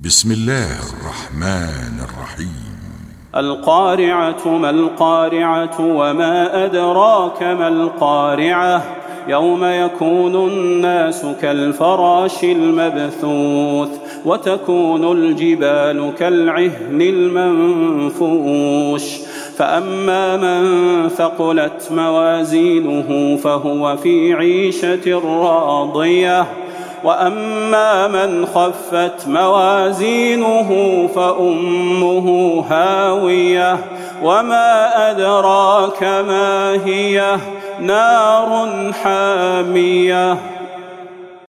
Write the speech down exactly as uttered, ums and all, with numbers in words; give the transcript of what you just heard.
بسم الله الرحمن الرحيم. القارعة ما القارعة وما أدراك ما القارعة يوم يكون الناس كالفراش المبثوث وتكون الجبال كالعهن المنفوش فأما من ثقلت موازينه فهو في عيشة راضية وأما من خفت موازينه فأمه هاوية وما أدراك ما هي نار حامية.